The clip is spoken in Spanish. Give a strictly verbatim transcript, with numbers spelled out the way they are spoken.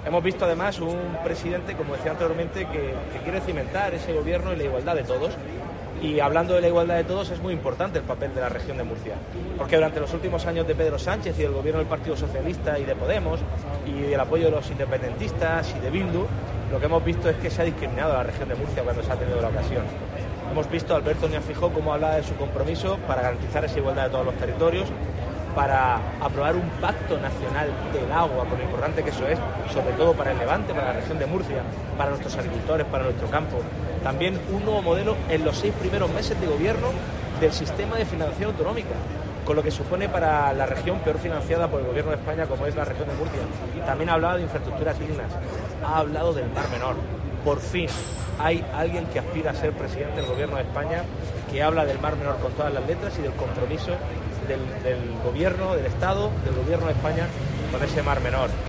Hemos visto además un presidente, como decía anteriormente, que, que quiere cimentar ese gobierno y la igualdad de todos. Y hablando de la igualdad de todos, es muy importante el papel de la región de Murcia, porque durante los últimos años de Pedro Sánchez y del gobierno del Partido Socialista y de Podemos, y del apoyo de los independentistas y de Bildu, lo que hemos visto es que se ha discriminado a la región de Murcia cuando se ha tenido la ocasión. Hemos visto a Alberto Núñez Feijóo cómo hablaba de su compromiso para garantizar esa igualdad de todos los territorios, para aprobar un pacto nacional del agua, con lo importante que eso es, sobre todo para el Levante, para la región de Murcia, para nuestros agricultores, para nuestro campo. También un nuevo modelo en los seis primeros meses de gobierno del sistema de financiación autonómica, con lo que supone para la región peor financiada por el gobierno de España, como es la región de Murcia. También ha hablado de infraestructuras dignas, ha hablado del Mar Menor. Por fin hay alguien que aspira a ser presidente del gobierno de España, que habla del Mar Menor con todas las letras y del compromiso del, del gobierno, del Estado, del gobierno de España con ese Mar Menor.